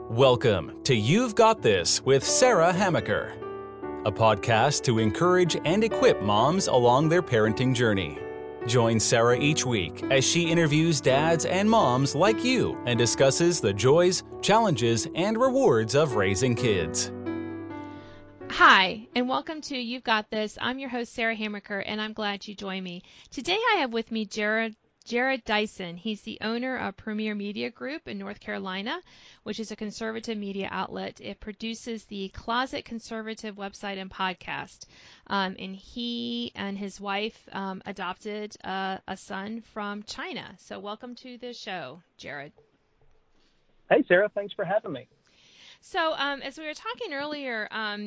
Welcome to You've Got This with Sarah Hamaker, a podcast to encourage and equip moms along their parenting journey. Join Sarah each week as she interviews dads and moms like you and discusses the joys, challenges, and rewards of raising kids. Hi, and welcome to You've Got This. I'm your host, Sarah Hamaker, and I'm glad you joined me. Today I have with me Jared Dyson. He's the owner of Premier Media Group in North Carolina, which is a conservative media outlet. It produces the Closet Conservative website and podcast. And he and his wife adopted a son from China. So welcome to the show, Jared. Hey, Sarah. Thanks for having me. So as we were talking earlier,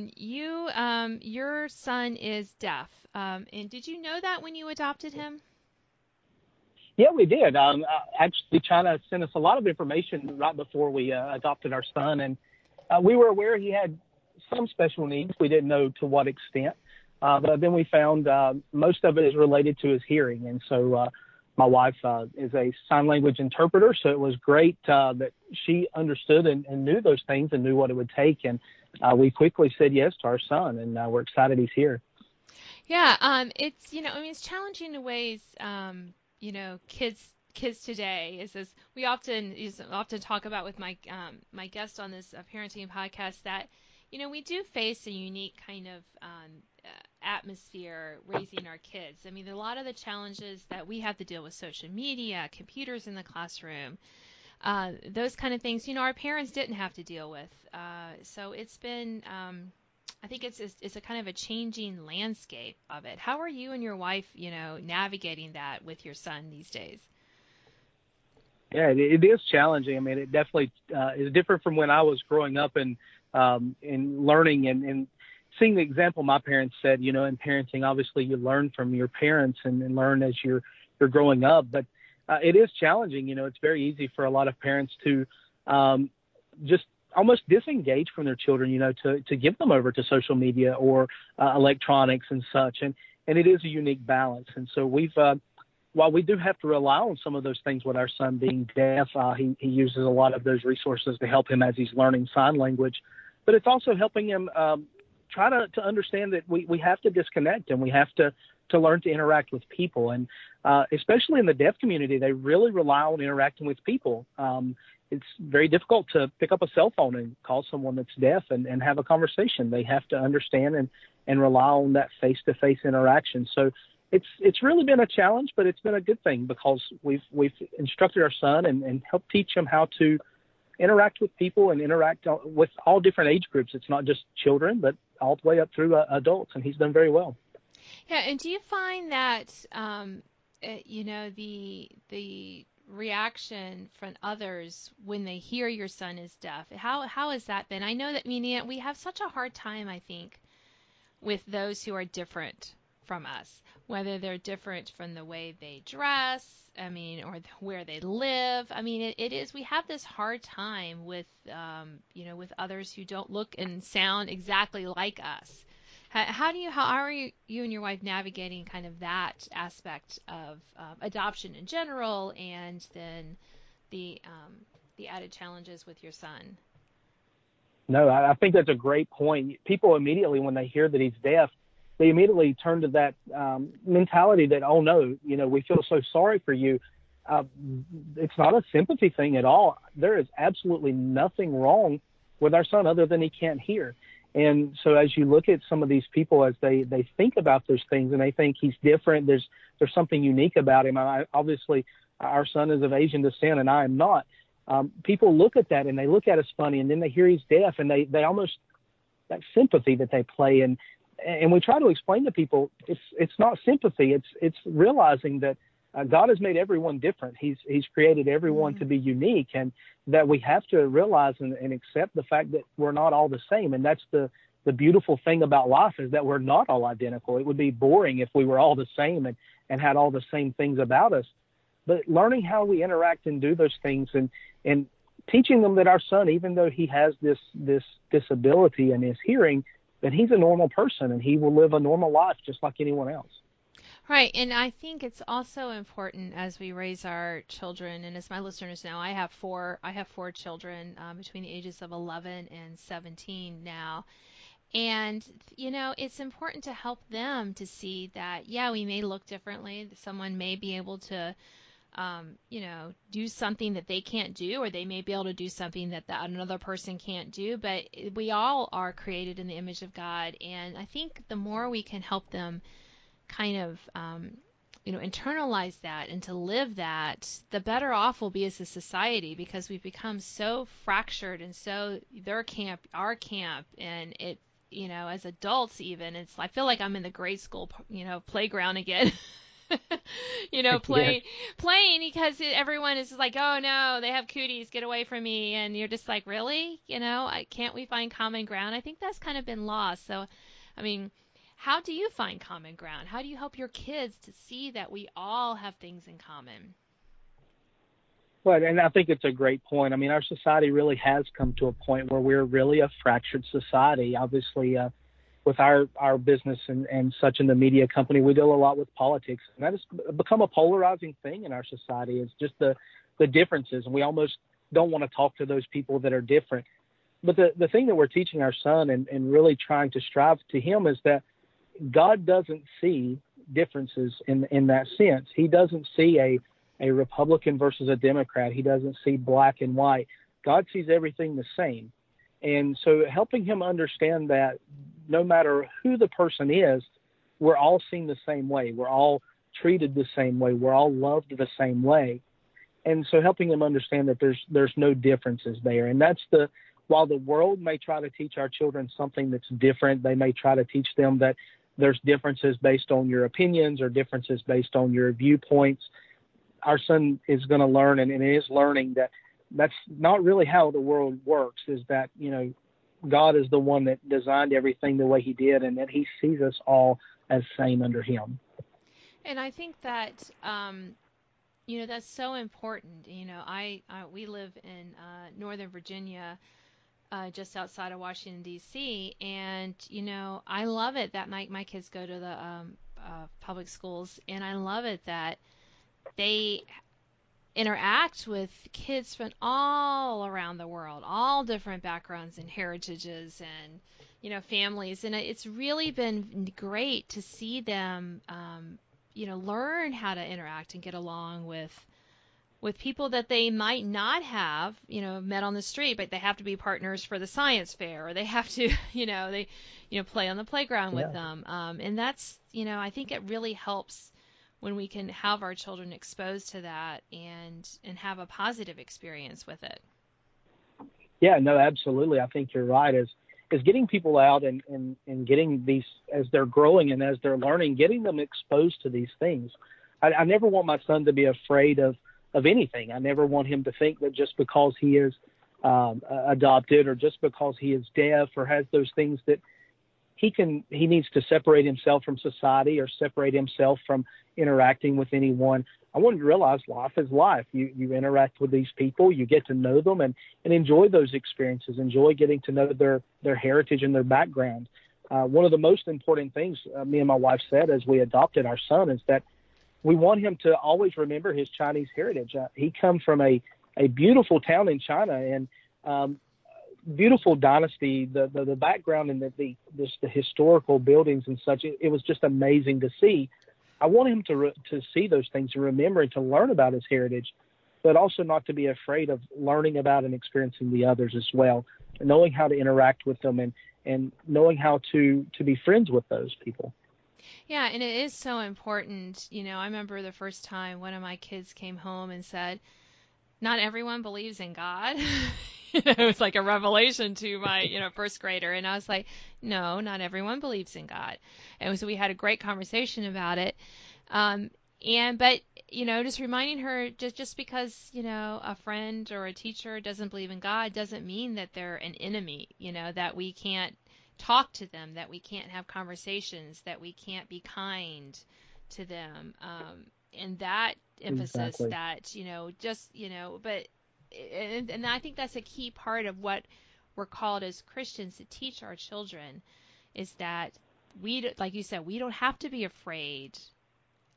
your son is deaf. And did you know that when you adopted him? Yeah, we did. Actually, China sent us a lot of information right before we adopted our son, and we were aware he had some special needs. We didn't know to what extent, but then we found most of it is related to his hearing, and so my wife is a sign language interpreter, so it was great that she understood and knew those things and knew what it would take, and we quickly said yes to our son, and we're excited he's here. Yeah, it's challenging in ways. Kids today is as we often talk about with my my guest on this parenting podcast that we do face a unique kind of atmosphere raising our kids. I mean, a lot of the challenges that we have to deal with, social media, computers in the classroom, those kind of things, our parents didn't have to deal with. So it's been I think it's a kind of a changing landscape of it. How are you and your wife, navigating that with your son these days? Yeah, it is challenging. I mean, it definitely is different from when I was growing up and learning and seeing the example my parents set. In parenting, obviously you learn from your parents and learn as you're growing up. But it is challenging. It's very easy for a lot of parents to just almost disengage from their children, to give them over to social media or electronics and such. And it is a unique balance. And so while we do have to rely on some of those things with our son being deaf, he uses a lot of those resources to help him as he's learning sign language. But it's also helping him try to understand that we have to disconnect and we have to learn to interact with people. And especially in the deaf community, they really rely on interacting with people. It's very difficult to pick up a cell phone and call someone that's deaf and have a conversation. They have to understand and rely on that face-to-face interaction. So it's really been a challenge, but it's been a good thing because we've instructed our son and helped teach him how to interact with people and interact with all different age groups. It's not just children, but all the way up through adults, and he's done very well. Yeah, and do you find that, the reaction from others when they hear your son is deaf, how has that been? I know that we have such a hard time, I think, with those who are different from us, whether they're different from the way they dress, or where they live. We have this hard time with, with others who don't look and sound exactly like us. How are you and your wife navigating kind of that aspect of adoption in general, and then the added challenges with your son? No, I think that's a great point. People immediately, when they hear that he's deaf, they immediately turn to that mentality that, oh no, we feel so sorry for you. It's not a sympathy thing at all. There is absolutely nothing wrong with our son other than he can't hear. And so as you look at some of these people, as they think about those things and they think he's different, there's something unique about him. Obviously, our son is of Asian descent and I am not. People look at that and they look at us funny, and then they hear he's deaf and they almost, that sympathy that they play. And we try to explain to people it's not sympathy. It's realizing that God has made everyone different. He's created everyone to be unique, and that we have to realize and accept the fact that we're not all the same. And that's the beautiful thing about life, is that we're not all identical. It would be boring if we were all the same and had all the same things about us. But learning how we interact and do those things and teaching them that our son, even though he has this disability in his hearing, that he's a normal person and he will live a normal life just like anyone else. Right, and I think it's also important as we raise our children, and as my listeners know, I have four children between the ages of 11 and 17 now, and it's important to help them to see that yeah, we may look differently. Someone may be able to do something that they can't do, or they may be able to do something that another person can't do, but we all are created in the image of God, and I think the more we can help them kind of internalize that and to live that, the better off we'll be as a society, because we've become so fractured and so their camp, our camp, and it as adults even, I feel like I'm in the grade school playground again. Yes. Playing because everyone is like, oh no, they have cooties, get away from me, and you're just like, really, can't we find common ground? I think that's kind of been lost. So, I mean, how do you find common ground? How do you help your kids to see that we all have things in common? Well, and I think it's a great point. I mean, our society really has come to a point where we're really a fractured society. Obviously, with our business and such in the media company, we deal a lot with politics, and that has become a polarizing thing in our society. It's just the differences, and we almost don't want to talk to those people that are different. But the thing that we're teaching our son and really trying to strive to him is that God doesn't see differences in that sense. He doesn't see a Republican versus a Democrat. He doesn't see black and white. God sees everything the same. And so helping him understand that no matter who the person is, we're all seen the same way. We're all treated the same way. We're all loved the same way. And so helping him understand that there's no differences there. And while the world may try to teach our children something that's different, they may try to teach them that there's differences based on your opinions or differences based on your viewpoints. Our son is going to learn and is learning that that's not really how the world works, is that, God is the one that designed everything the way he did, and that he sees us all as same under him. And I think that, that's so important. We live in Northern Virginia, just outside of Washington, D.C., and, I love it that my kids go to the public schools, and I love it that they interact with kids from all around the world, all different backgrounds and heritages and, families. And it's really been great to see them, learn how to interact and get along with people that they might not have, met on the street, but they have to be partners for the science fair, or they have to, play on the playground with them. And that's, I think it really helps when we can have our children exposed to that and have a positive experience with it. Yeah, no, absolutely. I think you're right. Is getting people out and getting these, as they're growing and as they're learning, getting them exposed to these things. I never want my son to be afraid of anything. I never want him to think that just because he is adopted, or just because he is deaf or has those things, that he needs to separate himself from society or separate himself from interacting with anyone. I want him to realize life is life. You interact with these people, you get to know them, and enjoy those experiences, enjoy getting to know their heritage and their background. One of the most important things me and my wife said as we adopted our son is that we want him to always remember his Chinese heritage. He comes from a beautiful town in China, and beautiful dynasty, the background and the historical buildings and such. It was just amazing to see. I want him to see those things and remember and to learn about his heritage, but also not to be afraid of learning about and experiencing the others as well, and knowing how to interact with them and knowing how to be friends with those people. Yeah, and it is so important. I remember the first time one of my kids came home and said, not everyone believes in God. It was like a revelation to my, first grader. And I was like, no, not everyone believes in God. And so we had a great conversation about it. But just reminding her, just because, a friend or a teacher doesn't believe in God doesn't mean that they're an enemy, that we can't talk to them, that we can't have conversations, that we can't be kind to them. And that emphasis Exactly. that, but and I think that's a key part of what we're called as Christians to teach our children, is that like you said, we don't have to be afraid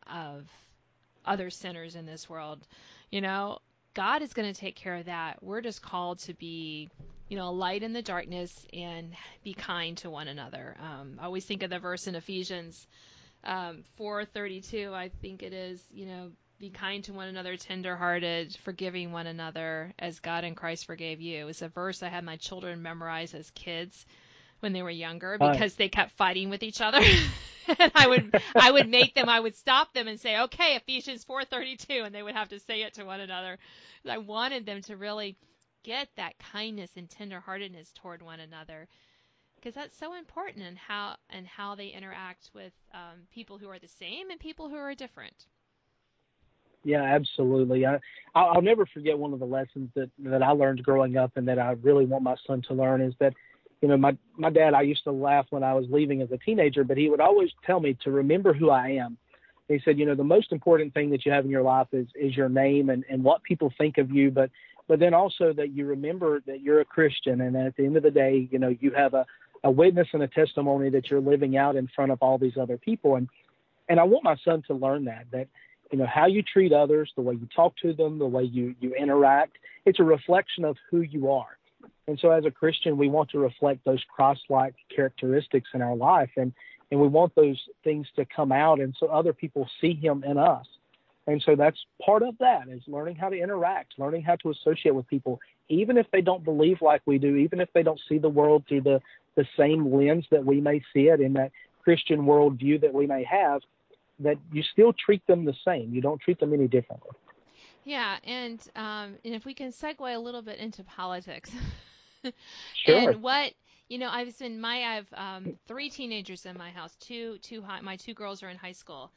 of other sinners in this world. You know, God is going to take care of that. We're just called to be, you know, a light in the darkness and be kind to one another. I always think of the verse in Ephesians 4:32, I think it is, you know, be kind to one another, tenderhearted, forgiving one another as God in Christ forgave you. It's a verse I had my children memorize as kids when they were younger because they kept fighting with each other. And I would stop them and say, okay, Ephesians 4:32, and they would have to say it to one another. I wanted them to really get that kindness and tenderheartedness toward one another, because that's so important in how they interact with people who are the same and people who are different. Yeah, absolutely. I'll never forget one of the lessons that I learned growing up, and that I really want my son to learn, is that, you know, my dad, I used to laugh when I was leaving as a teenager, but he would always tell me to remember who I am. He said, you know, the most important thing that you have in your life is your name and what people think of you, but then also that you remember that you're a Christian, and at the end of the day, you know, you have a witness and a testimony that you're living out in front of all these other people. And I want my son to learn that, you know, how you treat others, the way you talk to them, the way you interact, it's a reflection of who you are. And so as a Christian, we want to reflect those Christ-like characteristics in our life, and we want those things to come out, and so other people see him in us. And so that's part of that, is learning how to interact, learning how to associate with people, even if they don't believe like we do, even if they don't see the world through the same lens that we may see it, in that Christian worldview that we may have, that you still treat them the same. You don't treat them any differently. Yeah, and if we can segue a little bit into politics. Sure. And what, you know, I have 3 teenagers in my house. My 2 girls are in high school.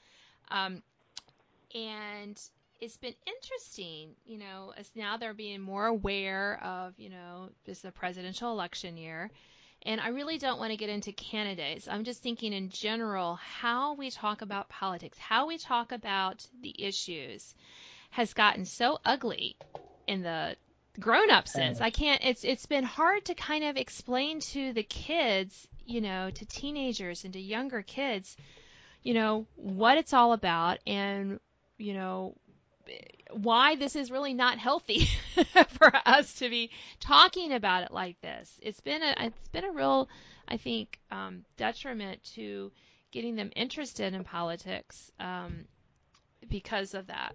And it's been interesting, you know, as now they're being more aware of, you know, this is a presidential election year. And I really don't want to get into candidates. I'm just thinking in general, how we talk about politics, how we talk about the issues has gotten so ugly in the grown-up sense. It's been hard to kind of explain to the kids, you know, to teenagers and to younger kids, you know, what it's all about, and, you know, why this is really not healthy for us to be talking about it like this. It's been a real, I think, detriment to getting them interested in politics because of that.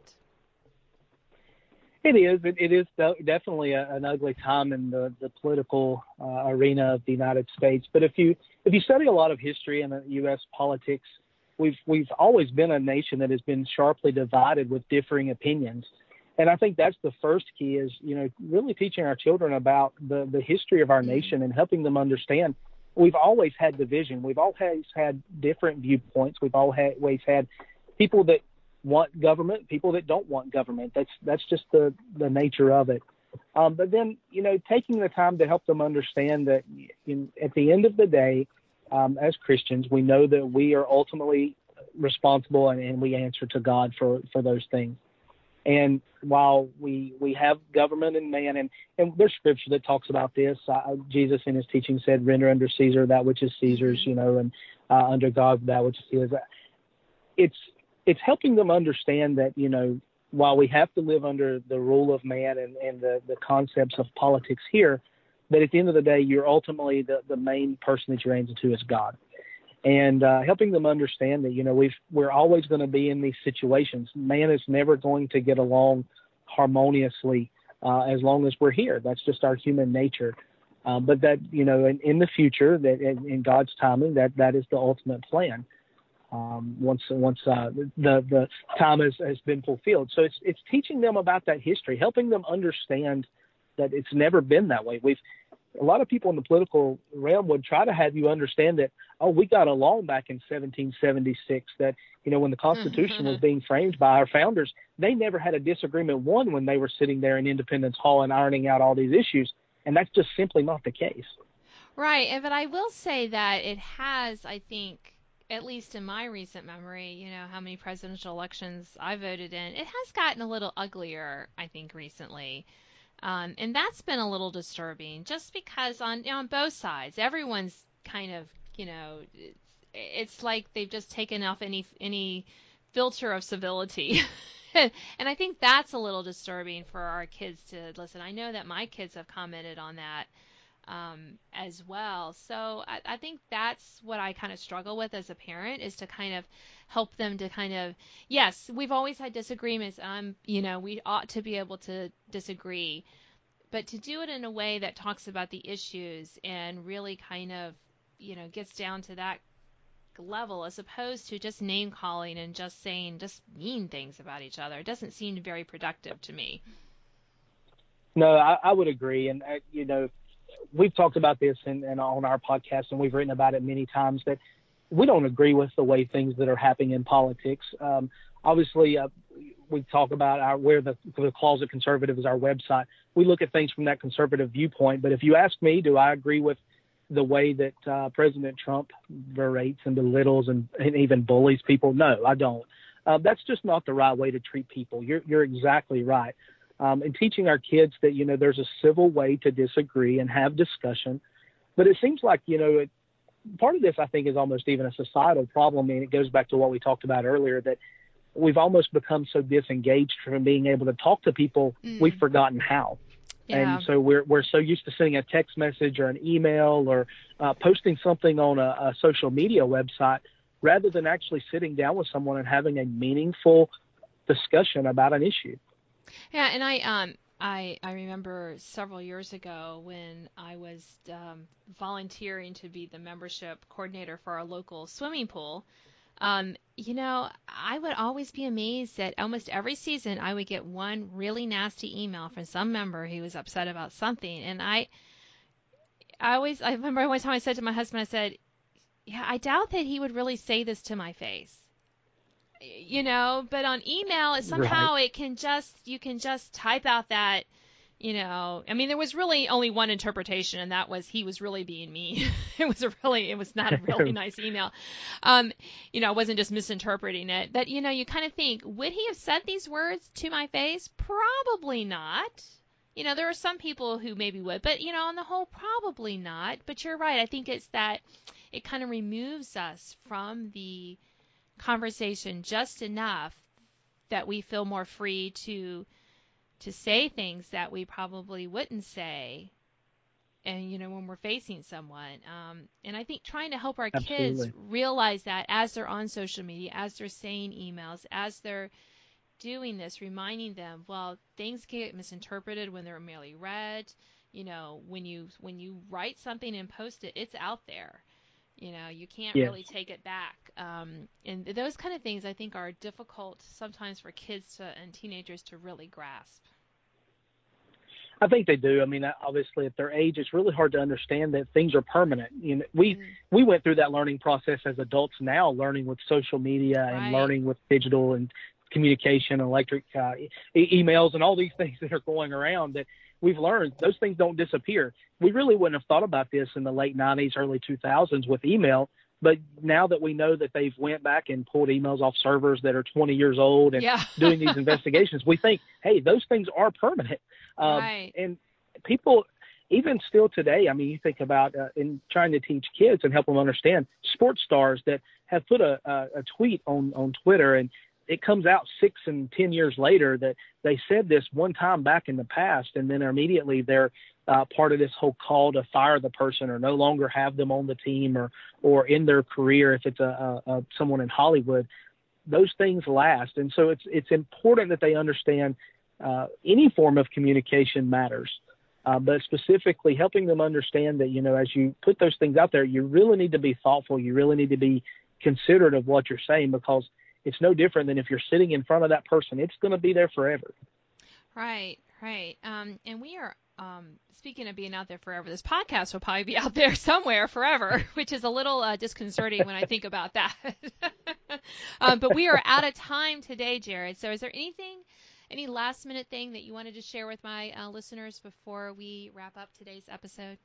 It is. It is definitely an ugly time in the political arena of the United States. But if you study a lot of history in U.S. politics, we've always been a nation that has been sharply divided with differing opinions. And I think that's the first key, is, you know, really teaching our children about the history of our nation and helping them understand we've always had division. We've always had different viewpoints. We've always had people that want government, people that don't want government. That's just the nature of it. But then, you know, taking the time to help them understand that at the end of the day, as Christians, we know that we are ultimately responsible and we answer to God for those things. And while we have government and man, and there's scripture that talks about this, Jesus in his teaching said, render under Caesar that which is Caesar's, you know, and under God that which is his. It's helping them understand that, you know, while we have to live under the rule of man and the concepts of politics here, that at the end of the day, you're ultimately the main person that you're answering to is God. And helping them understand that, you know, we're always going to be in these situations. Man is never going to get along harmoniously as long as we're here. That's just our human nature. But that, you know, in the future, that in God's timing, that is the ultimate plan. Once the time has been fulfilled. So it's teaching them about that history, helping them understand that it's never been that way. A lot of people in the political realm would try to have you understand that, we got along back in 1776, that, you know, when the Constitution was being framed by our founders, they never had a disagreement when they were sitting there in Independence Hall and ironing out all these issues. And that's just simply not the case. Right. But I will say that it has, I think, at least in my recent memory, you know, how many presidential elections I voted in, it has gotten a little uglier, I think, recently. And that's been a little disturbing, just because on both sides, everyone's kind of, you know, it's like they've just taken off any filter of civility. And I think that's a little disturbing for our kids to listen. I know that my kids have commented on that as well. So I think that's what I kind of struggle with as a parent, is to kind of help them to kind of, yes, we've always had disagreements. We ought to be able to disagree, but to do it in a way that talks about the issues and really kind of, gets down to that level, as opposed to just name calling and just saying just mean things about each other. It doesn't seem very productive to me. No, I would agree. And, we've talked about this on our podcast, and we've written about it many times, that we don't agree with the way things that are happening in politics. Obviously, we talk about where the Closet Conservative is our website. We look at things from that conservative viewpoint. But if you ask me, do I agree with the way that President Trump berates and belittles and even bullies people? No, I don't. That's just not the right way to treat people. You're exactly right. And teaching our kids that, there's a civil way to disagree and have discussion. But it seems like, part of this, I think, is almost even a societal problem. And it goes back to what we talked about earlier, that we've almost become so disengaged from being able to talk to people, we've forgotten how. Yeah. And so we're so used to sending a text message or an email or posting something on a social media website, rather than actually sitting down with someone and having a meaningful discussion about an issue. Yeah, and I remember several years ago when I was volunteering to be the membership coordinator for our local swimming pool. I would always be amazed that almost every season I would get one really nasty email from some member who was upset about something. And I remember one time I said to my husband, I said, yeah, I doubt that he would really say this to my face. But on email, somehow right. You can just type out that, there was really only one interpretation, and that was he was really being mean. It was not a really nice email. I wasn't just misinterpreting it. But, you kind of think, would he have said these words to my face? Probably not. There are some people who maybe would, but, on the whole, probably not. But you're right. I think it's that it kind of removes us from the conversation just enough that we feel more free to say things that we probably wouldn't say, and when we're facing someone, and I think trying to help our kids realize that as they're on social media, as they're saying emails, as they're doing this, reminding them, well, things get misinterpreted when they're merely read. When you write something and post it, it's out there. You can't really take it back. And those kind of things, I think, are difficult sometimes for kids and teenagers to really grasp. I think they do. Obviously, at their age, it's really hard to understand that things are permanent. We went through that learning process as adults now, learning with social media and learning with digital and communication, electric emails, and all these things that are going around, that we've learned those things don't disappear. We really wouldn't have thought about this in the late 90s, early 2000s with email. But now that we know that they've went back and pulled emails off servers that are 20 years old and doing these investigations, we think, hey, those things are permanent. And people, even still today, you think about in trying to teach kids and help them understand, sports stars that have put a tweet on Twitter, and it comes out 6 and 10 years later that they said this one time back in the past, and then immediately they're part of this whole call to fire the person or no longer have them on the team or in their career if it's someone in Hollywood. Those things last. And so it's important that they understand any form of communication matters, but specifically helping them understand that, as you put those things out there, you really need to be thoughtful. You really need to be considerate of what you're saying, because it's no different than if you're sitting in front of that person. It's going to be there forever. Right. And we are, speaking of being out there forever, this podcast will probably be out there somewhere forever, which is a little disconcerting when I think about that. But we are out of time today, Jared. So is there any last minute thing that you wanted to share with my listeners before we wrap up today's episode?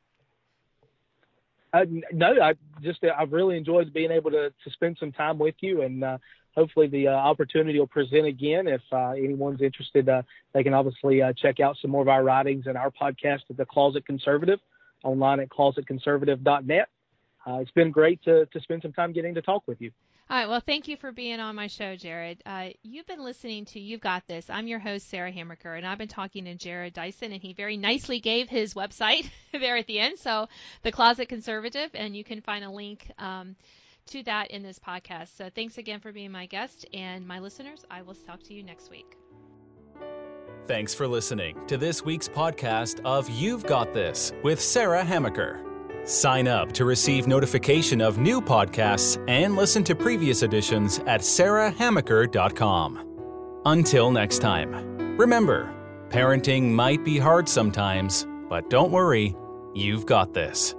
No, I've really enjoyed being able to spend some time with you, and hopefully the opportunity will present again. If anyone's interested, they can obviously check out some more of our writings and our podcast at The Closet Conservative, online at closetconservative.net. It's been great to spend some time getting to talk with you. All right. Well, thank you for being on my show, Jared. You've been listening to You've Got This. I'm your host, Sarah Hamaker, and I've been talking to Jared Dyson, and he very nicely gave his website there at the end. So, The Closet Conservative, and you can find a link to that in this podcast. So, thanks again for being my guest, and my listeners, I will talk to you next week. Thanks for listening to this week's podcast of You've Got This with Sarah Hamaker. Sign up to receive notification of new podcasts and listen to previous editions at sarahhamaker.com. Until next time, remember, parenting might be hard sometimes, but don't worry, you've got this.